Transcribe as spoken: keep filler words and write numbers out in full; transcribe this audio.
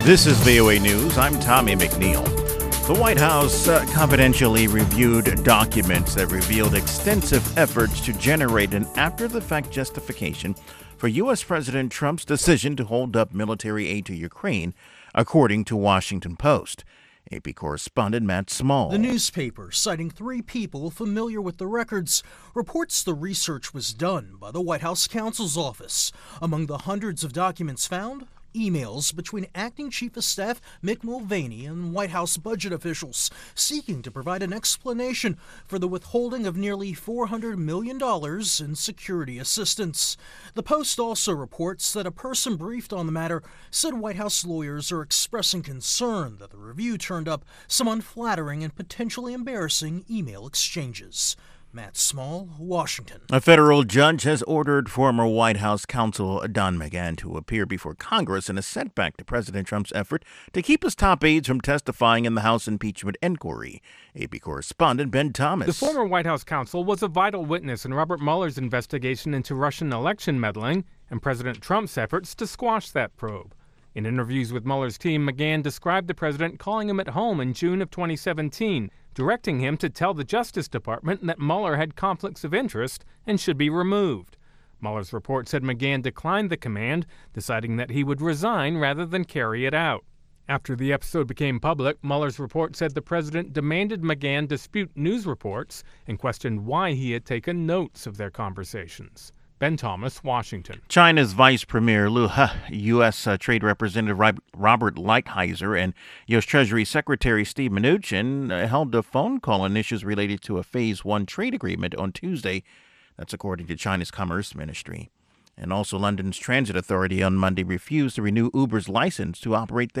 This is V O A News. I'm Tommy McNeil. The White House uh, confidentially reviewed documents that revealed extensive efforts to generate an after-the-fact justification for U S. President Trump's decision to hold up military aid to Ukraine, according to Washington Post. A P correspondent Matt Small. The newspaper, citing three people familiar with the records, reports the research was done by the White House counsel's office. Among the hundreds of documents found, emails between Acting Chief of Staff Mick Mulvaney and White House budget officials seeking to provide an explanation for the withholding of nearly four hundred million dollars in security assistance. The Post also reports that a person briefed on the matter said White House lawyers are expressing concern that the review turned up some unflattering and potentially embarrassing email exchanges. Matt Small, Washington. A federal judge has ordered former White House counsel Don McGahn to appear before Congress in a setback to President Trump's effort to keep his top aides from testifying in the House impeachment inquiry. A P correspondent Ben Thomas. The former White House counsel was a vital witness in Robert Mueller's investigation into Russian election meddling and President Trump's efforts to squash that probe. In interviews with Mueller's team, McGahn described the president calling him at home in June of twenty seventeen, directing him to tell the Justice Department that Mueller had conflicts of interest and should be removed. Mueller's report said McGahn declined the command, deciding that he would resign rather than carry it out. After the episode became public, Mueller's report said the president demanded McGahn dispute news reports and questioned why he had taken notes of their conversations. Ben Thomas, Washington. China's Vice Premier Liu He, U S. Uh, Trade Representative Robert Lighthizer, and U S. Treasury Secretary Steve Mnuchin uh, held a phone call on issues related to a Phase One trade agreement on Tuesday. That's according to China's Commerce Ministry. And also, London's Transit Authority on Monday refused to renew Uber's license to operate